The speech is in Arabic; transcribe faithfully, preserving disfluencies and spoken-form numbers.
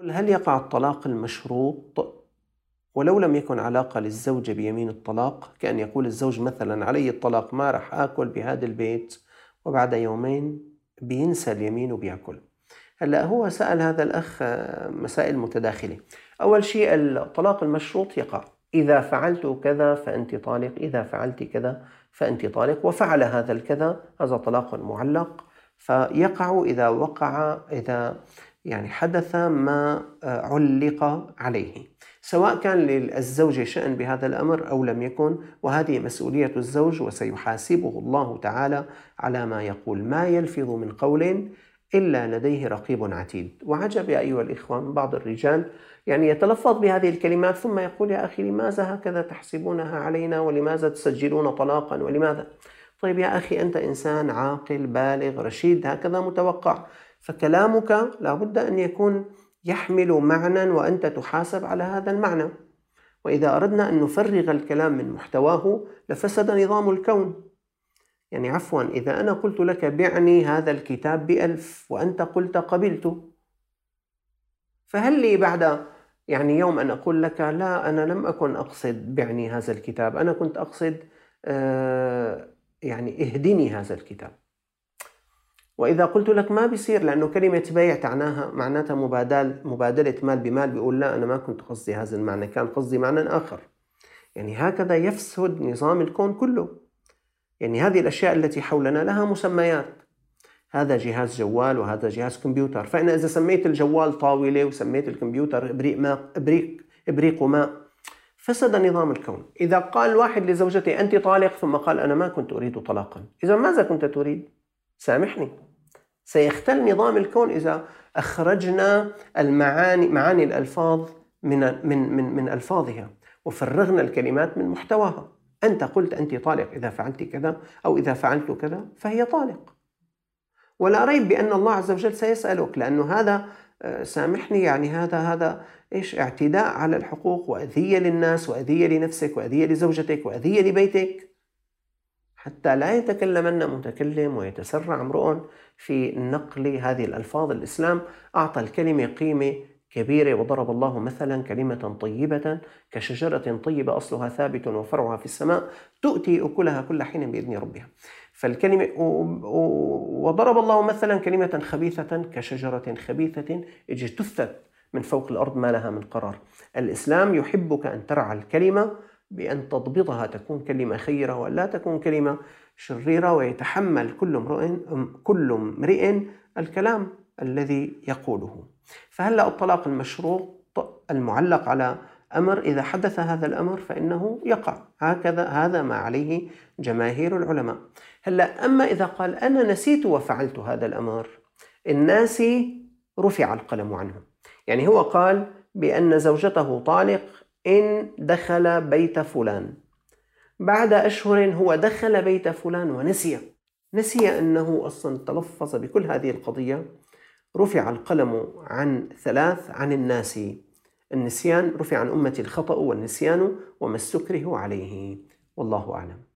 هل يقع الطلاق المشروط ولو لم يكن علاقة للزوجة بيمين الطلاق؟ كأن يقول الزوج مثلا علي الطلاق، ما رح آكل بهذا البيت، وبعد يومين بينسى اليمين وبيأكل. هلأ هو سأل هذا الأخ مسائل متداخلة. أول شيء الطلاق المشروط يقع إذا فعلت كذا فأنت طالق، إذا فعلت كذا فأنت طالق، وفعل هذا الكذا، هذا طلاق معلق. فيقع إذا وقع، إذا يعني حدث ما علق عليه، سواء كان للزوجة شأن بهذا الأمر أو لم يكن، وهذه مسؤولية الزوج وسيحاسبه الله تعالى على ما يقول. ما يلفظ من قول إلا لديه رقيب عتيد. وعجب يا أيها الإخوة من بعض الرجال يعني يتلفظ بهذه الكلمات ثم يقول يا أخي لماذا هكذا تحسبونها علينا، ولماذا تسجلون طلاقا، ولماذا؟ طيب يا أخي أنت إنسان عاقل بالغ رشيد، هكذا متوقع، فكلامك لابد أن يكون يحمل معنى وأنت تحاسب على هذا المعنى. وإذا أردنا أن نفرغ الكلام من محتواه لفسد نظام الكون. يعني عفوا، إذا أنا قلت لك بعني هذا الكتاب بألف وأنت قلت قبلت، فهل لي بعد يعني يوم أن أقول لك لا أنا لم أكن أقصد بعني هذا الكتاب، أنا كنت أقصد آه يعني اهدني هذا الكتاب. وإذا قلت لك ما بيصير، لأنه كلمة بيع تعناها معناتها مبادلة مبادلة مال بمال، بيقول لا أنا ما كنت قصدي هذا المعنى، كان قصدي معنى آخر. يعني هكذا يفسد نظام الكون كله. يعني هذه الأشياء التي حولنا لها مسميات، هذا جهاز جوال وهذا جهاز كمبيوتر، فأنا إذا سميت الجوال طاولة وسميت الكمبيوتر إبريق ماء إبريق إبريق ماء فسد نظام الكون. إذا قال واحد لزوجته أنت طالق ثم قال أنا ما كنت أريد طلاقا، إذا ماذا كنت تريد؟ سامحني، سيختل نظام الكون إذا أخرجنا المعاني معاني الألفاظ من من من من ألفاظها وفرغنا الكلمات من محتواها. أنت قلت أنت طالق إذا فعلت كذا، أو إذا فعلت كذا فهي طالق. ولا ريب بأن الله عز وجل سيسألك، لأنه هذا سامحني يعني هذا هذا إيش اعتداء على الحقوق، وأذية للناس، وأذية لنفسك، وأذية لزوجتك، وأذية لبيتك. حتى لا يتكلمن متكلم ويتسرع امرؤ في نقل هذه الألفاظ. الإسلام أعطى الكلمة قيمة كبيرة، وضرب الله مثلا كلمة طيبة كشجرة طيبة أصلها ثابت وفرعها في السماء تؤتي أكلها كل حين بإذن ربها. فالكلمة وضرب الله مثلا كلمة خبيثة كشجرة خبيثة اجتثت من فوق الأرض ما لها من قرار. الإسلام يحبك أن ترعى الكلمة بأن تضبطها، تكون كلمة خيرة ولا تكون كلمة شريرة، ويتحمل كل امرئ كل امرئ الكلام الذي يقوله. فهلأ الطلاق المشروط المعلق على أمر إذا حدث هذا الأمر فإنه يقع، هكذا هذا ما عليه جماهير العلماء. هلأ أما إذا قال أنا نسيت وفعلت هذا الأمر، الناسي رفع القلم عنه. يعني هو قال بأن زوجته طالق إن دخل بيت فلان، بعد أشهر هو دخل بيت فلان ونسي نسي أنه أصلا تلفظ بكل هذه القضية، رفع القلم عن ثلاث: عن الناس، النسيان رفع عن أمة الخطأ والنسيان وما استكره عليه. والله أعلم.